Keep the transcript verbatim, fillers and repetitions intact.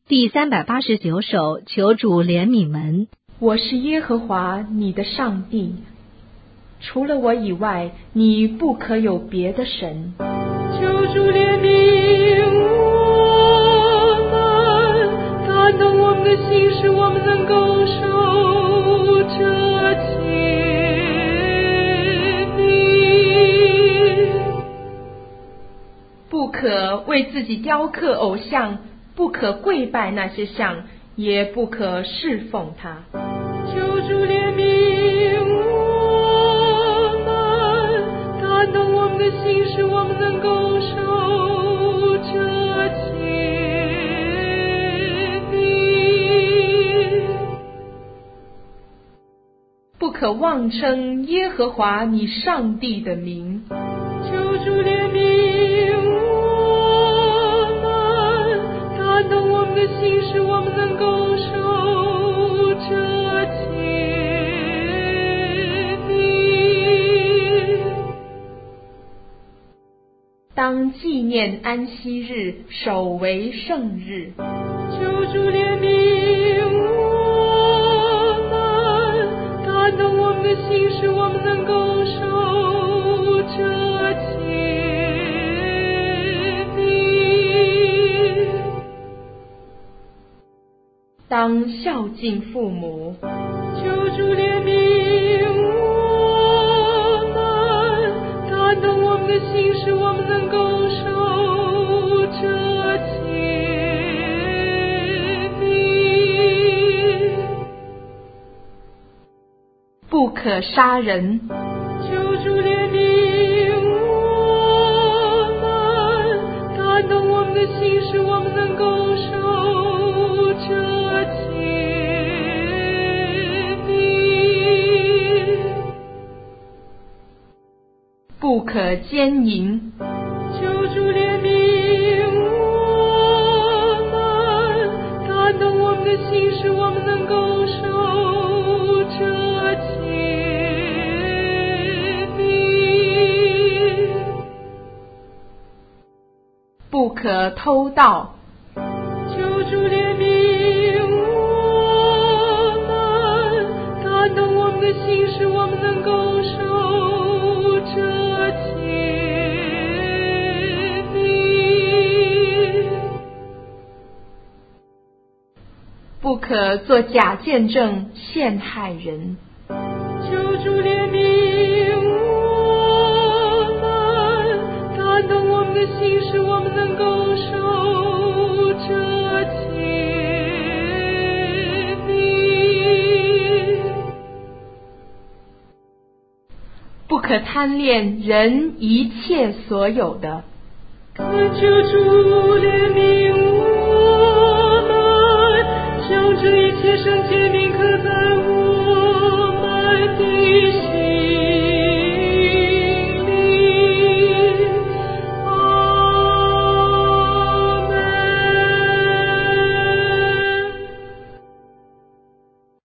第三百八十九首，求主怜悯门。 我是耶和华你的上帝，除了我以外，你不可有别的神。 求主怜悯我们，打动我们的心，使我们能够守这诫命。 不可为自己雕刻偶像，不可跪拜那些像，也不可侍奉他。 求主怜悯我们，打动我们的心，使我们能够守这诫命。 不可妄称耶和华你上帝的名。 求主怜悯我们，打动我们的心，使我们能够守这诫命。 当纪念安息日，守为圣日。 求主怜悯我们，打动我们的心，使我们能够守这诫命。 当孝敬父母。 求主怜悯我们，打动我们的心，使我们能够守这诫命。 不可杀人。 求主怜悯我们，打动我们的心，使我们能够守这诫命。 不可奸淫。 求主怜悯我们，打动我们的心，使我们能够守这诫命。 不可偷盗。 求主怜悯我们，打动我们的心，使我们能够守这诫命。 不可作假见证陷害人。 求主怜悯我们，打动我们的心，使我们能够守这诫命。 不可贪恋人一切所有的。 恳求主怜悯我们，将这一切圣洁